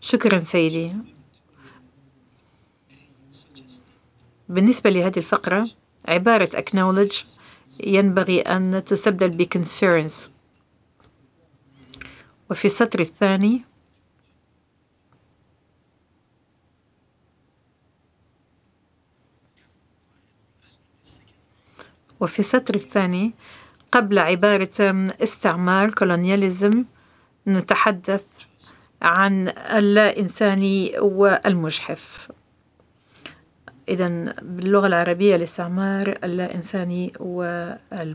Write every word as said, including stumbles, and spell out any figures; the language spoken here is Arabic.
شكرا سيدي. بالنسبة لهذه الفقرة، عبارة acknowledge ينبغي أن تستبدل ب concerns. وفي السطر الثاني وفي السطر الثاني قبل عبارة استعمار colonialism نتحدث عن اللا إنساني والمجحف. إذن باللغة العربية الاستعمار اللا إنساني والمجحف.